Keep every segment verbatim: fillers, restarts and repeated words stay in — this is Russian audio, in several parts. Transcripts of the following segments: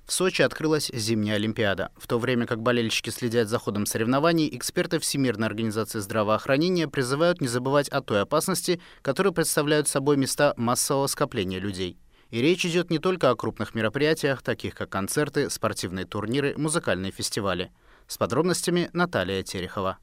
В Сочи открылась зимняя Олимпиада. В то время как болельщики следят за ходом соревнований, эксперты Всемирной организации здравоохранения призывают не забывать о той опасности, которую представляют собой места массового скопления людей. И речь идет не только о крупных мероприятиях, таких как концерты, спортивные турниры, музыкальные фестивали. С подробностями Наталья Терехова.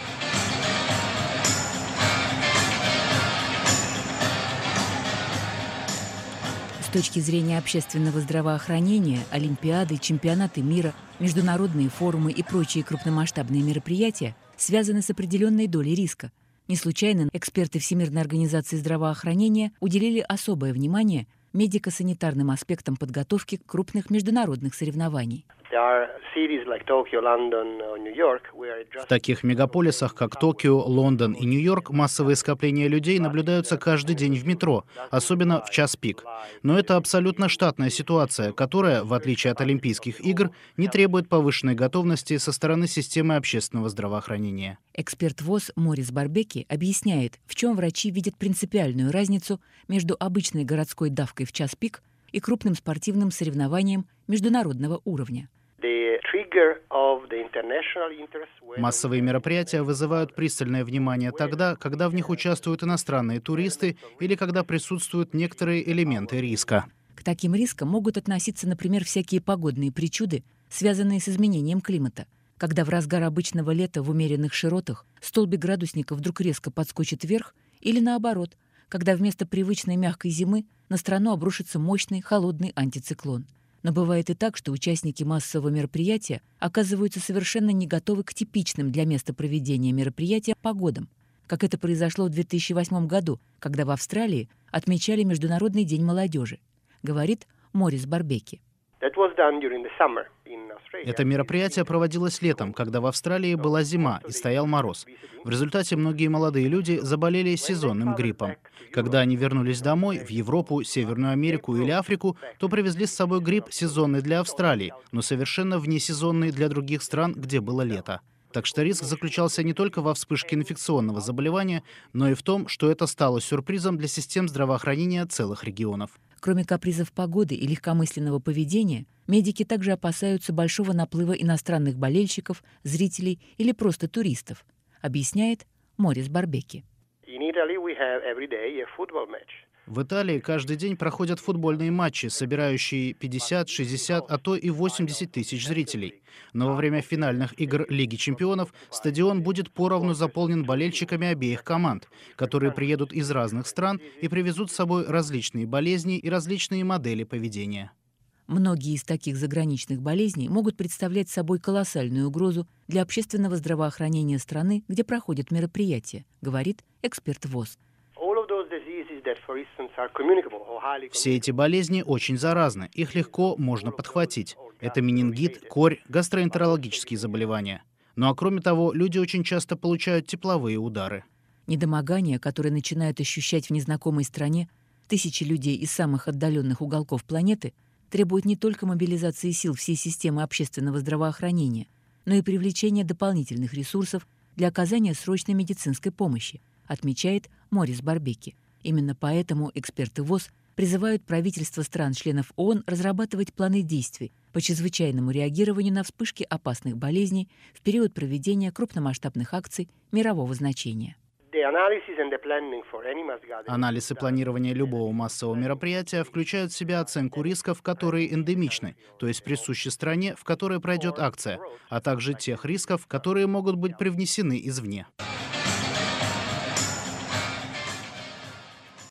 С точки зрения общественного здравоохранения, олимпиады, чемпионаты мира, международные форумы и прочие крупномасштабные мероприятия связаны с определенной долей риска. Не случайно эксперты Всемирной организации здравоохранения уделили особое внимание медико-санитарным аспектам подготовки крупных международных соревнований. В таких мегаполисах, как Токио, Лондон и Нью-Йорк, массовые скопления людей наблюдаются каждый день в метро, особенно в час пик. Но это абсолютно штатная ситуация, которая, в отличие от Олимпийских игр, не требует повышенной готовности со стороны системы общественного здравоохранения. Эксперт ВОЗ Морис Барбеки объясняет, в чем врачи видят принципиальную разницу между обычной городской давкой в час пик и крупным спортивным соревнованием международного уровня. Массовые мероприятия вызывают пристальное внимание тогда, когда в них участвуют иностранные туристы или когда присутствуют некоторые элементы риска. К таким рискам могут относиться, например, всякие погодные причуды, связанные с изменением климата, когда в разгар обычного лета в умеренных широтах столбик градусника вдруг резко подскочит вверх, или наоборот, когда вместо привычной мягкой зимы на страну обрушится мощный холодный антициклон. Но бывает и так, что участники массового мероприятия оказываются совершенно не готовы к типичным для места проведения мероприятия погодам, как это произошло в две тысячи восьмом году, когда в Австралии отмечали Международный день молодежи, говорит Морис Барбеки. Это мероприятие проводилось летом, когда в Австралии была зима и стоял мороз. В результате многие молодые люди заболели сезонным гриппом. Когда они вернулись домой, в Европу, Северную Америку или Африку, то привезли с собой грипп сезонный для Австралии, но совершенно внесезонный для других стран, где было лето. Так что риск заключался не только во вспышке инфекционного заболевания, но и в том, что это стало сюрпризом для систем здравоохранения целых регионов. Кроме капризов погоды и легкомысленного поведения, медики также опасаются большого наплыва иностранных болельщиков, зрителей или просто туристов, объясняет Морис Барбеки. В Италии каждый день проходят футбольные матчи, собирающие пятьдесят, шестьдесят, а то и восемьдесят тысяч зрителей. Но во время финальных игр Лиги чемпионов стадион будет поровну заполнен болельщиками обеих команд, которые приедут из разных стран и привезут с собой различные болезни и различные модели поведения. Многие из таких заграничных болезней могут представлять собой колоссальную угрозу для общественного здравоохранения страны, где проходят мероприятия, говорит эксперт ВОЗ. Все эти болезни очень заразны, их легко можно подхватить. Это менингит, корь, гастроэнтерологические заболевания. Ну а кроме того, люди очень часто получают тепловые удары. Недомогания, которые начинают ощущать в незнакомой стране тысячи людей из самых отдаленных уголков планеты, требуют не только мобилизации сил всей системы общественного здравоохранения, но и привлечения дополнительных ресурсов для оказания срочной медицинской помощи, отмечает Морис Барбеки. Именно поэтому эксперты ВОЗ призывают правительства стран-членов ООН разрабатывать планы действий по чрезвычайному реагированию на вспышки опасных болезней в период проведения крупномасштабных акций мирового значения. Анализ и планирование любого массового мероприятия включают в себя оценку рисков, которые эндемичны, то есть присущи стране, в которой пройдет акция, а также тех рисков, которые могут быть привнесены извне.